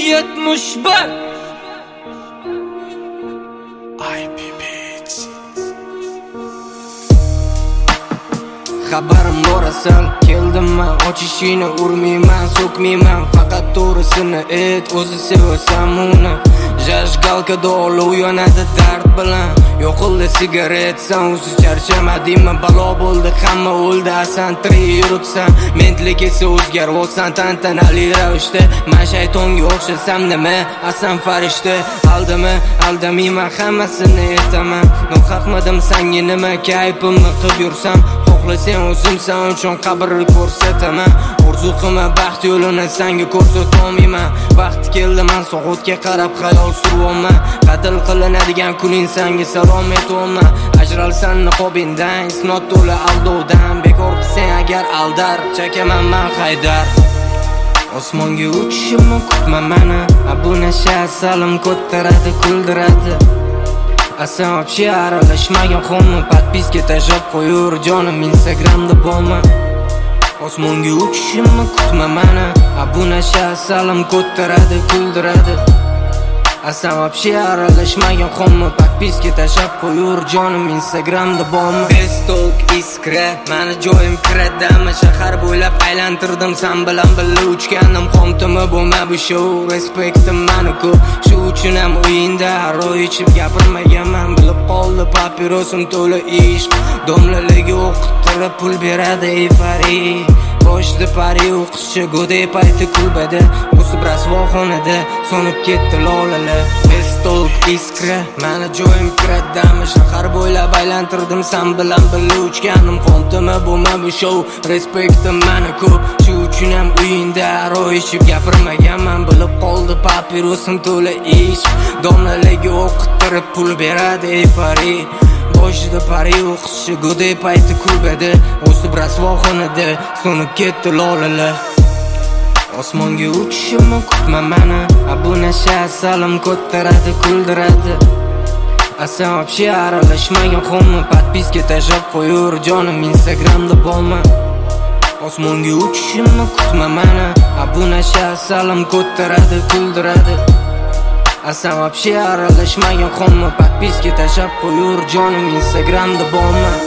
71 Xabarim bor asal, keldimman, ochishini urmayman, so'kmayman, faqat to'g'risini ayt, o'zi sevasan uni. Jajgalkada olov yonadi dard bilan, yo'qildi sigaret, san o'zi charchamadingmi, balo bo'ldi, hamma o'ldi, asan tirik yuribsan, mentlik esa o'zgarvosan tantanali ravishda. Men shaytonga o'xshasam nima, asan farishta, aldimi, aldamayman, hammasini aytaman. Nohaqmidim sanga nima, kayfimni qilib yursam, sen o'zim san uchun qabrni ko'rsataman. Orzu qilma baxt yo'lini senga ko'rsatolmayman. Vaqti keldi men so'g'atga qarab xayol surayman. Qatl qilinadigan kuning senga salom aytolman. Ajralsan niqobingdan, isnot to'la aldovdan. Bekor qilsang agar aldar, chekaman men haydar. Osmonga uchishimni kutma meni, bu nasha salim ko'taradi, kuldiradi. Asan вообще aralashmagan xommi, подписка tashlab qo'yur jonim Instagramda bo'lma. Osmonga uchishimni kutma meni, bu nasha salim ko'taradi, kuldiradi. Asan вообще aralashmagan xommi, подписка tashlab qo'yur jonim Instagramda bo'lma. Bestok iskra, meni joyim kiradami, shahar bo'ylab aylantirdim, sen bilan birga uchganim, xomtimi bo'lma bu show, respektim meni ko'p. Shu uchun ham o'yinda haro ichib gapirmaganman, bilib qoldi papirosim to'la ishq, domlaligi o'qittirib pul beradi euforiya. Boshda pari o'qishchi go'day payti kulbada, o'sib rasvoxonada so'nib ketdi lolalar. Bestok iskra, meni joyim kiradami, shahar bo'ylab aylantirdim, sen bilan birga uchganim, xomtimi bo'lma bu show, respektim meni ko'p. Shu uchun ham o'yinda haro ichib gapirmaganman, bilib qoldi papirosim to'la ishq, domlaligi o'qittirib pul beradi euforiya. Boshida pari o'qishchi go'day payti kulbada, o'sib rasvoxonada so'nib ketdi lolalar. Osmonga uchishimni kutma meni, bu nasha salim ko'taradi, kuldiradi. Asan вообще aralashmagan xommi, подписка tashlab qo'yur jonim Instagramda bo'lma. Osmonga uchishimni kutma meni, bu nasha salim ko'taradi, kuldiradi. Asan вообще aralashmagan xommi, подписка tashlab qo'yur jonim Instagramda bo'lma.